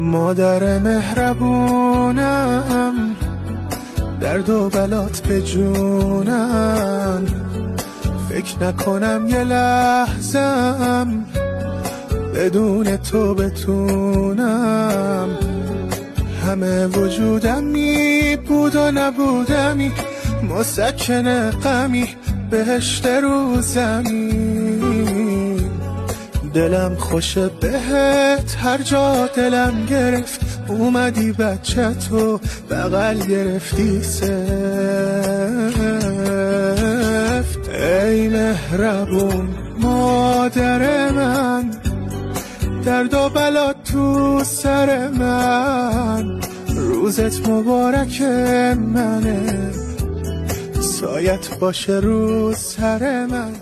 مادر مهربونم، درد و بلات به جونم، فکر نکنم یه لحظم بدون تو بتونم. همه وجودمی بود و نبودمی، مسکن غمی، بهشت رو زمین. دلم خوشه بهت، هر جا دلم گرفت اومدی بچه تو بغل گرفتی سفت. ای مهربون مادر من، درد و بلا تو سر من، روزت مبارک منه، سایت باشه رو سر من.